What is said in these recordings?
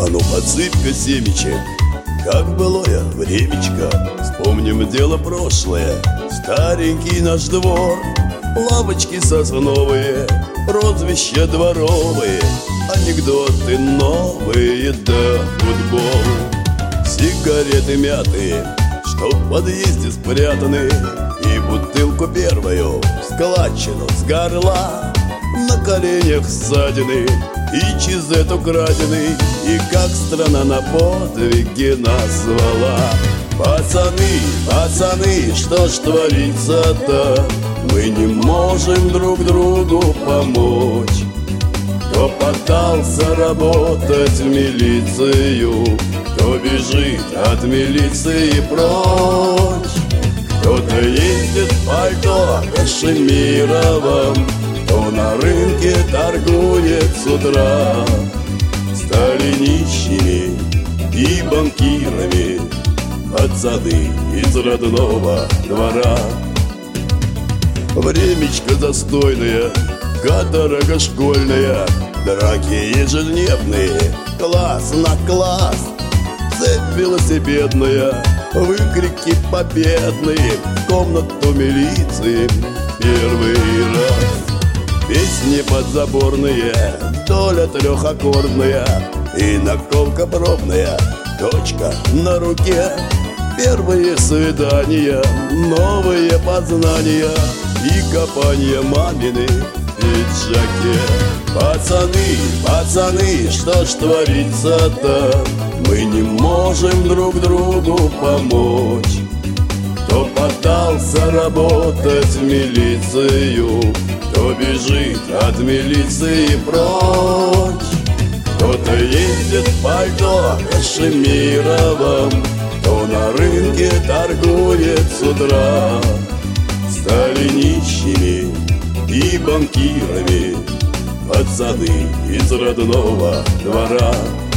А ну подсыпь-ка семечек, как былое времечко. Вспомним дело прошлое, старенький наш двор. Лавочки сосновые, прозвища дворовые, анекдоты новые, да футбол. Сигареты мятые, что в подъезде спрятаны, и бутылку первую, складчину с горла. На коленях ссадины и чизет украденный, и как страна на подвиги назвала. Пацаны, пацаны, что ж творится-то? Мы не можем друг другу помочь. Кто пытался работать в милицию, кто бежит от милиции прочь. Кто-то ездит в пальто кашемировом, кто на рынке торгует с утра. Стали нищими и банкирами пацаны из родного двора. Времечко застойное, каторга школьная, драки ежедневные, класс на класс. Цепь велосипедная, выкрики победные, в комнату милиции первый раз. Песни подзаборные, доля трехаккордная, и наколка бровная, точка на руке. Первые свидания, новые познания и копанье мамины в пиджаке. Пацаны, пацаны, что ж творится-то? Мы не можем друг другу помочь. Кто пытался работать в милицию, кто бежит от милиции прочь. Кто-то ездит в пальто кашемировом, кто на рынке торгует с утра. Стали нищими и банкирами пацаны из родного двора.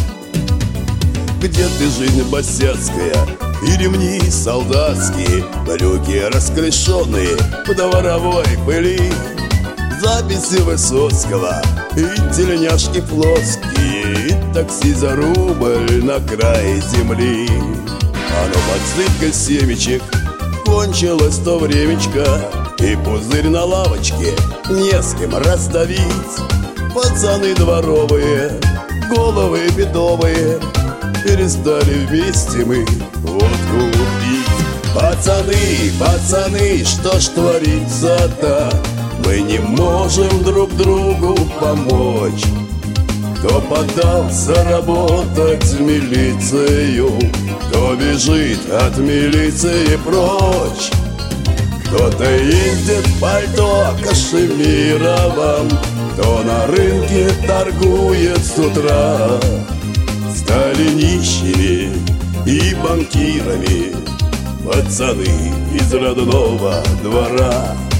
Где ты, жизнь босяцкая, и ремни солдатские, брюки расклешенные в дворовой пыли, записи Высоцкого и тельняшки плоские, и такси за рубль на край земли. А ну подсыпь-ка семечек, кончилось то времечко, и пузырь на лавочке не с кем раздавить. Пацаны дворовые, головы бедовые, перестали вместе мы водку пить. Пацаны, пацаны, что ж творится-то? Мы не можем друг другу помочь. Кто подался работать в милицию, кто бежит от милиции прочь. Кто-то ездит в пальто кашемировом, кто на рынке торгует с утра. Стали нищими и банкирами пацаны из родного двора.